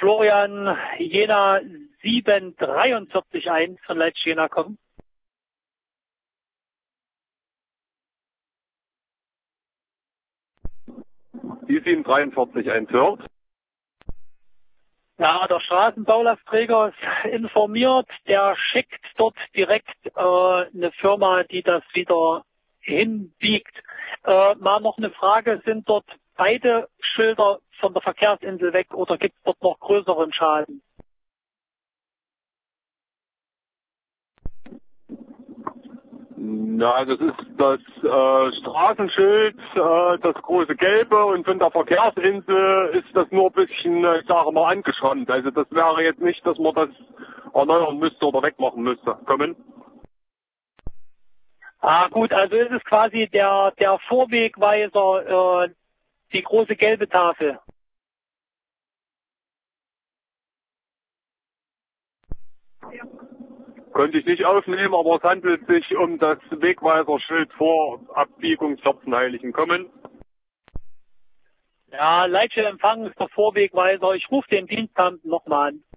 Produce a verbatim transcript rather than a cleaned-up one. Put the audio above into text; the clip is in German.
Florian Jena sieben drei vier eins von Leitsch Jena kommen. Die sieben drei vier eins hört. Ja, der Straßenbaulastträger ist informiert, der schickt dort direkt äh, eine Firma, die das wieder hinbiegt. Äh, mal noch eine Frage, sind dort beide Schilder von der Verkehrsinsel weg oder gibt es dort noch größeren Schaden? Na, das ist das äh, Straßenschild, äh, das große Gelbe, und von der Verkehrsinsel ist das nur ein bisschen, äh, ich sage mal, angeschrammt. Also das wäre jetzt nicht, dass man das erneuern müsste oder wegmachen müsste. Kommen? Ah gut, also ist es quasi der, der Vorwegweiser, äh, die große gelbe Tafel. Könnte ich nicht aufnehmen, aber es handelt sich um das Wegweiserschild vor Abbiegung Vierzehnheiligen. Kommen? Ja, Leitsche Empfang ist der Vorwegweiser. Ich rufe den Dienstbeamten nochmal an.